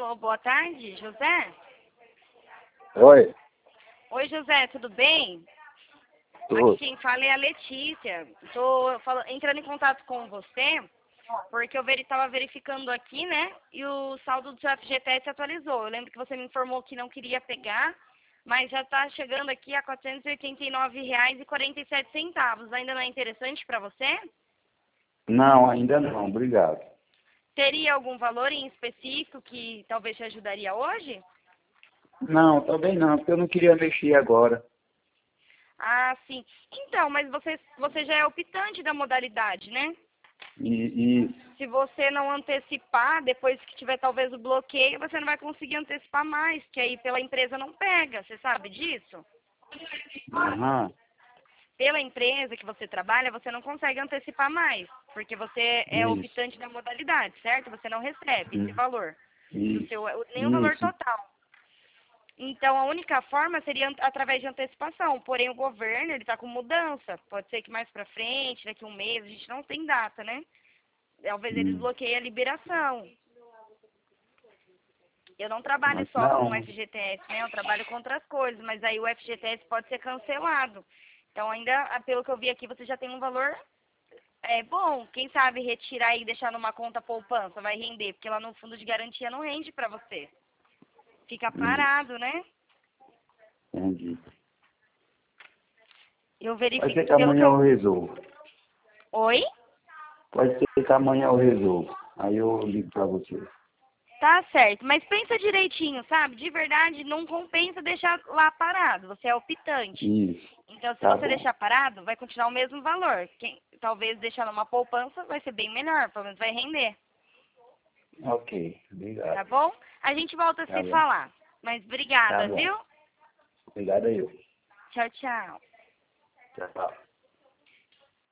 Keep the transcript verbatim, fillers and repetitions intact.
Alô, boa tarde, José? Oi. Oi, José, tudo bem? Tudo. Aqui quem fala é a Letícia. Estou entrando em contato com você porque eu estava verificando aqui, né? E o saldo do seu F G T S atualizou. Eu lembro que você me informou que não queria pegar, mas já está chegando aqui a quatrocentos e oitenta e nove reais e quarenta e sete centavos. Ainda não é interessante para você? Não, ainda não, obrigado. Teria algum valor em específico que talvez te ajudaria hoje? Não, também não, porque eu não queria mexer agora. Ah, sim. Então, mas você, você já é optante da modalidade, né? E, e Se você não antecipar, depois que tiver talvez o bloqueio, você não vai conseguir antecipar mais, que aí pela empresa não pega. Você sabe disso? aham, Pela empresa que você trabalha, você não consegue antecipar mais, porque você é isso, optante da modalidade, certo? Você não recebe esse isso, valor, do isso, seu, nenhum valor isso. total. Então, a única forma seria ant- através de antecipação. Porém, o governo, ele está com mudança. Pode ser que mais para frente, daqui a um mês, a gente não tem data, né? Talvez eles Hum. bloqueiem a liberação. Eu não trabalho Mas só com o não, F G T S, né? Eu trabalho com outras coisas, mas aí o F G T S pode ser cancelado. Então, ainda, ah, pelo que eu vi aqui, você já tem um valor é, bom. Quem sabe retirar e deixar numa conta poupança vai render, porque lá no fundo de garantia não rende para você. Fica isso, parado, né? entendi. Eu Pode ser verifico, que pelo que amanhã eu... eu resolvo. Oi? Pode ser que amanhã eu resolvo. Aí eu ligo pra você. Tá certo, mas pensa direitinho, sabe? De verdade, não compensa deixar lá parado. Você é optante. Isso, Então, se tá você bom. deixar parado, vai continuar o mesmo valor. Quem, talvez deixar numa poupança vai ser bem melhor, pelo menos vai render, Ok, obrigado. tá bom? A gente volta a Tá se bom, falar. Mas tá obrigada, bom. viu? Obrigado aí. Tchau, tchau. Tchau.